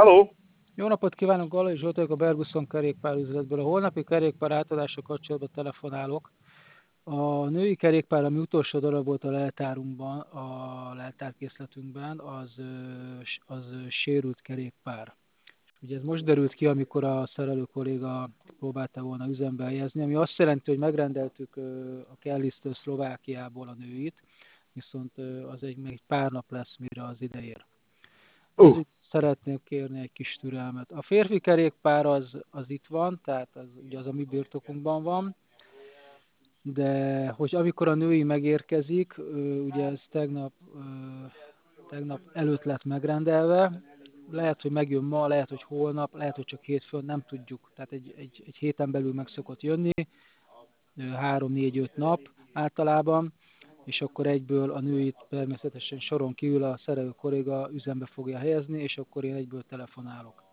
Halló! Jó napot kívánok, Gallai Zsolt vagyok a Berguson kerékpárüzletből. A holnapi kerékpár átadása kapcsolatban telefonálok. A női kerékpár, ami utolsó darab volt a leltárunkban, a leltárkészletünkben, az sérült kerékpár. Ugye ez most derült ki, amikor a szerelő kolléga próbálta volna üzembe helyezni, ami azt jelenti, hogy megrendeltük a Kellisztől Szlovákiából a nőit, viszont az még egy pár nap lesz, mire az ide ér. Ezért szeretnék kérni egy kis türelmet. A férfi kerékpár az itt van, tehát ugye az a mi birtokunkban van, de hogy amikor a női megérkezik, ugye ez tegnap előtt lett megrendelve, lehet, hogy megjön ma, lehet, hogy holnap, lehet, hogy csak hétfőn, nem tudjuk. Tehát egy héten belül meg szokott jönni, 3-4-5 nap általában, és akkor egyből a nőit természetesen soron kívül a szerelő kolléga üzembe fogja helyezni, és akkor én egyből telefonálok.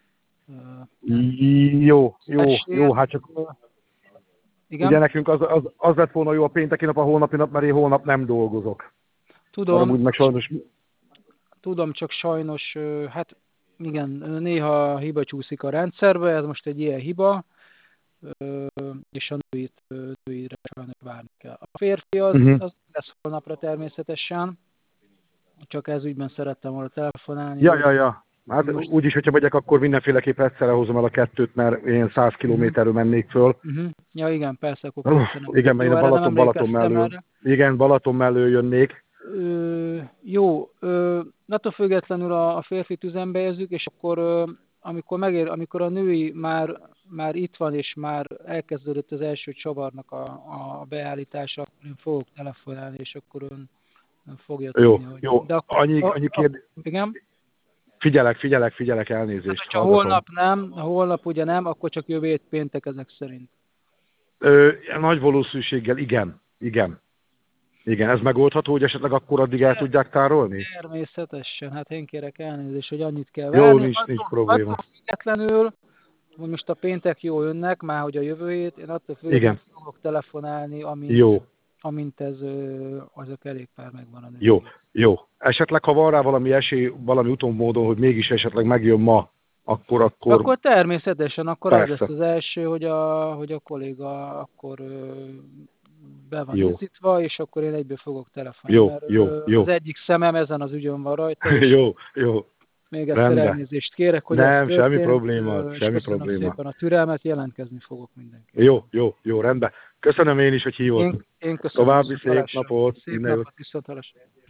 Jó, hát csak igen? Ugye nekünk az lett volna jó a pénteki nap, a holnapi nap, mert én holnap nem dolgozok. Tudom, meg sajnos... tudom, csak sajnos, hát igen, néha hiba csúszik a rendszerbe, ez most egy ilyen hiba, és a nőire sajnos várni kell. A férfi az lesz holnapra természetesen, csak ez ügyben szerettem volna telefonálni. Ja. Hát úgyis, hogyha megyek, akkor mindenféleképp egyszerre hozom el a kettőt, mert én 100 kilométerről mennék föl. Ja igen, persze, akkor igen, mert én a Balaton mellől jönnék. Jó, attól függetlenül a férfit üzembe helyezzük, és akkor amikor a női már itt van, és már elkezdődött az első csavarnak a beállítása, akkor én fogok telefonálni, és akkor ön fogja tudni, hogy... Jó, annyi kérdés. Igen? Figyelek, elnézést. Hát, ha holnap ugye nem, akkor csak jövő hét péntek ezek szerint. Nagy valószínűséggel igen. Igen, ez megoldható, hogy esetleg akkor addig el tudják tárolni? Természetesen, hát én kérek elnézést, hogy annyit kell várni. Jó, nincs probléma. Attól függetlenül, hogy most a péntek jó jönnek, már hogy a jövő hét, én attól függetlenül fogok telefonálni, amint az a kerékpár megvan a nő. Jó. Esetleg, ha van rá valami esély, valami utómódon, hogy mégis esetleg megjön ma, akkor természetesen, akkor az lesz az első, hogy a kolléga akkor be van izítva, és akkor én egyből fogok telefonálni. Jó. Az egyik szemem ezen az ügyön van rajta. Jó. Még egyszer elnézést kérek, hogy nem, semmi probléma. Szépen a türelmet, jelentkezni fogok mindenki. Jó, rendben. Köszönöm én is, hogy hívott. Én köszönöm. További szép napot. Szép napot, viszonthallásra.